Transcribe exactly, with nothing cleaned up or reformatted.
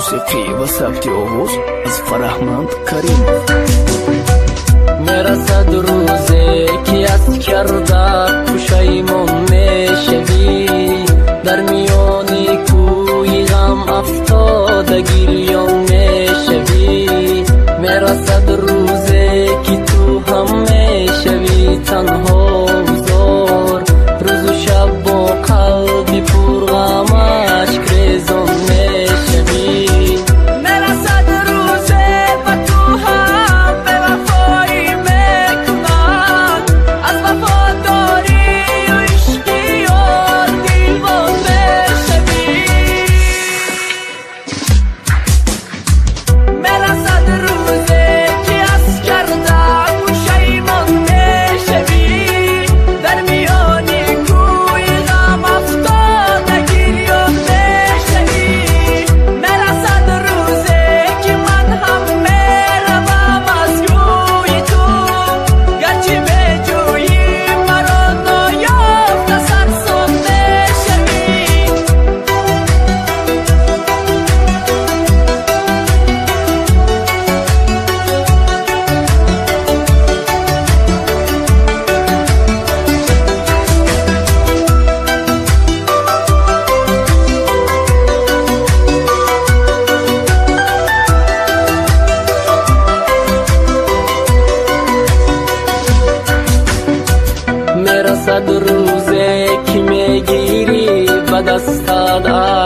موسیقی و ثبت آواز از فرهمند کریم. میرسد روزی که از کرده پشیمان میشوی، در میانی کوی غم افتاده گریان میشوی. میرسد روزی که تو هم میشوی تنها و زار، روز و شب با قلبی پر غم اشک ریزان میشوی. میرسد روزی و تو هم به وفایی میکنن، از وفاداری و عشقی و دیوان میشوی. میرسد روزی که از کرده پشیمان میشوی، در میانی کوی غم افتاده گریان میشوی. میرسد روزی که من هم میروم از روی تو، گرچه بجویی مرا نایافته سرسام میشوی. میرسد روزی که میگیری به دستت